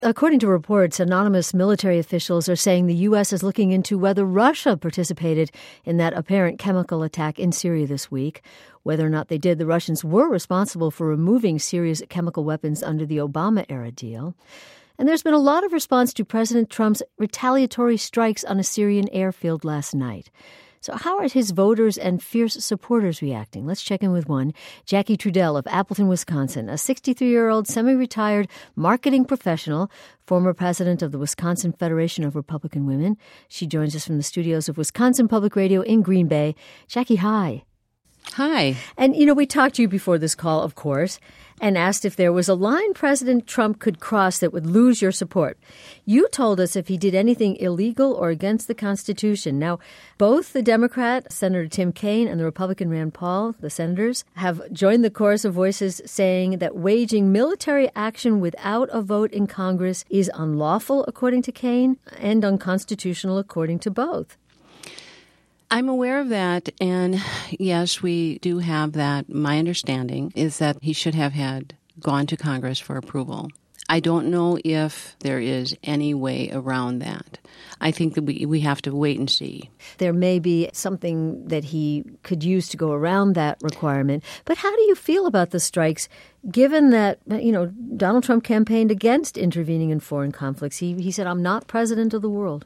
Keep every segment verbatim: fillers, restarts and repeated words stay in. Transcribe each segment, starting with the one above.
According to reports, anonymous military officials are saying the U S is looking into whether Russia participated in that apparent chemical attack in Syria this week. Whether or not they did, the Russians were responsible for removing Syria's chemical weapons under the Obama-era deal. And there's been a lot of response to President Trump's retaliatory strikes on a Syrian airfield last night. So how are his voters and fierce supporters reacting? Let's check in with one. Jackie Trudell of Appleton, Wisconsin, a sixty-three-year-old semi-retired marketing professional, former president of the Wisconsin Federation of Republican Women. She joins us from the studios of Wisconsin Public Radio in Green Bay. Jackie, hi. Hi. And, you know, we talked to you before this call, of course, and asked if there was a line President Trump could cross that would lose your support. You told us if he did anything illegal or against the Constitution. Now, both the Democrat, Senator Tim Kaine, and the Republican Rand Paul, the senators, have joined the chorus of voices saying that waging military action without a vote in Congress is unlawful, according to Kaine, and unconstitutional, according to both. I'm aware of that, and yes, we do have that. My understanding is that he should have had gone to Congress for approval. I don't know if there is any way around that. I think that we, we have to wait and see. There may be something that he could use to go around that requirement. But how do you feel about the strikes, given that, you know, Donald Trump campaigned against intervening in foreign conflicts? He, he said, I'm not president of the world.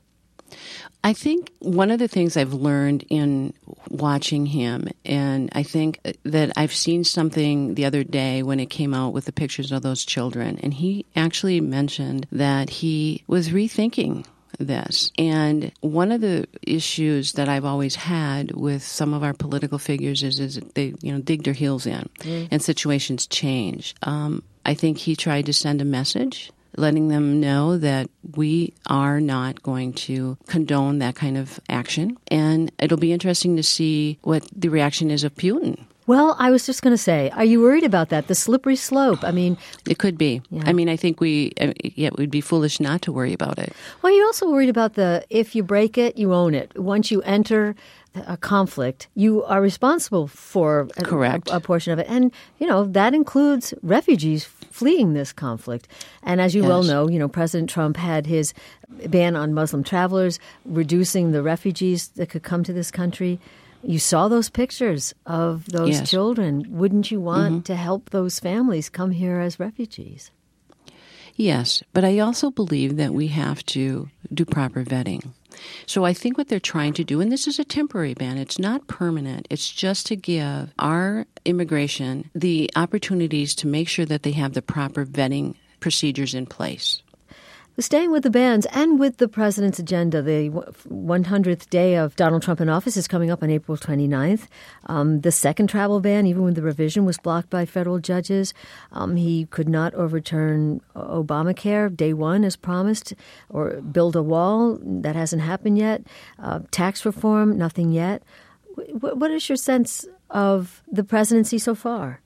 I think one of the things I've learned in watching him, and I think that I've seen something the other day when it came out with the pictures of those children, and he actually mentioned that he was rethinking this. And one of the issues that I've always had with some of our political figures is, is that they, you know, dig their heels in, mm. and situations change. Um, I think he tried to send a message letting them know that we are not going to condone that kind of action. And it'll be interesting to see what the reaction is of Putin. Well, I was just going to say, are you worried about that? The slippery slope. I mean, it could be. Yeah. I mean, I think we, yeah, we'd be foolish not to worry about it. Well, you're also worried about the, if you break it, you own it. Once you enter a conflict, you are responsible for a, Correct. a, a portion of it. And, you know, that includes refugees fleeing this conflict. And as you yes. well know, you know, President Trump had his ban on Muslim travelers, reducing the refugees that could come to this country. You saw those pictures of those yes. children. Wouldn't you want mm-hmm. to help those families come here as refugees? Yes, but I also believe that we have to do proper vetting. So I think what they're trying to do, and this is a temporary ban, it's not permanent, it's just to give our immigration the opportunities to make sure that they have the proper vetting procedures in place. Staying with the bans and with the president's agenda, the one hundredth day of Donald Trump in office is coming up on April twenty-ninth. Um, the second travel ban, even with the revision, was blocked by federal judges. Um, he could not overturn Obamacare day one as promised, or build a wall. That hasn't happened yet. Uh, tax reform, nothing yet. W- what is your sense of the presidency so far?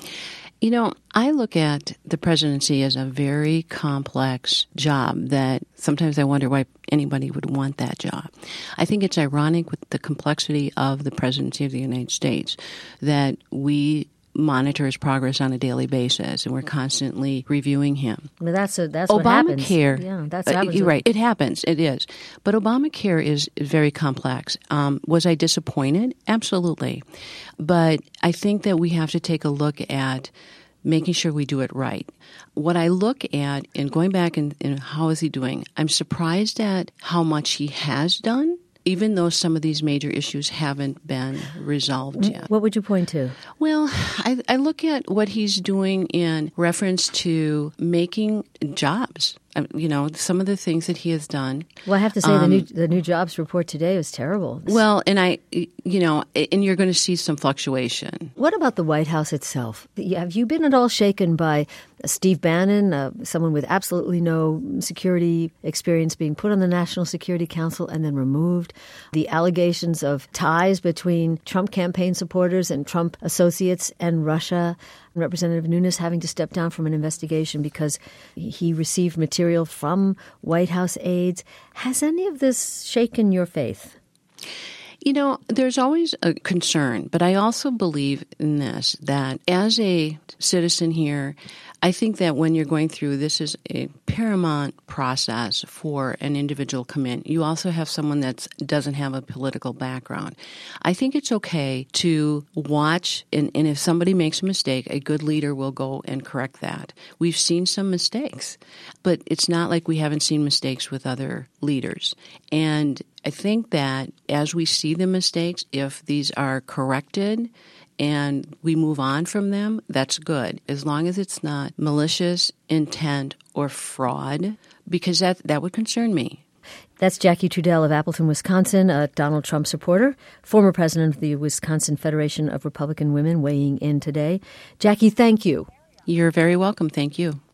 You know, I look at the presidency as a very complex job that sometimes I wonder why anybody would want that job. I think it's ironic with the complexity of the presidency of the United States that we monitor his progress on a daily basis, and we're constantly reviewing him. Well, that's a, that's what happens. Obamacare, yeah, that's uh, you're right. It happens. It is. But Obamacare is, is very complex. Um, was I disappointed? Absolutely. But I think that we have to take a look at making sure we do it right. What I look at, and going back and, and how is he doing, I'm surprised at how much he has done, even though some of these major issues haven't been resolved yet. What would you point to? Well, I, I look at what he's doing in reference to making jobs. You know, some of the things that he has done. Well, I have to say um, the new the new jobs report today was terrible. Well, and I, you know, and you're going to see some fluctuation. What about the White House itself? Have you been at all shaken by Steve Bannon, uh, someone with absolutely no security experience, being put on the National Security Council and then removed? The allegations of ties between Trump campaign supporters and Trump associates and Russia. Representative Nunes having to step down from an investigation because he received material from White House aides. Has any of this shaken your faith? You know, there's always a concern, but I also believe in this, that as a citizen here, I think that when you're going through, this is a paramount process for an individual to come in. You also have someone that doesn't have a political background. I think it's okay to watch, and, and if somebody makes a mistake, a good leader will go and correct that. We've seen some mistakes, but it's not like we haven't seen mistakes with other leaders. And I think that as we see the mistakes, if these are corrected and we move on from them, that's good, as long as it's not malicious intent or fraud, because that that would concern me. That's Jackie Trudell of Appleton, Wisconsin, a Donald Trump supporter, former president of the Wisconsin Federation of Republican Women, weighing in today. Jackie, thank you. You're very welcome. Thank you.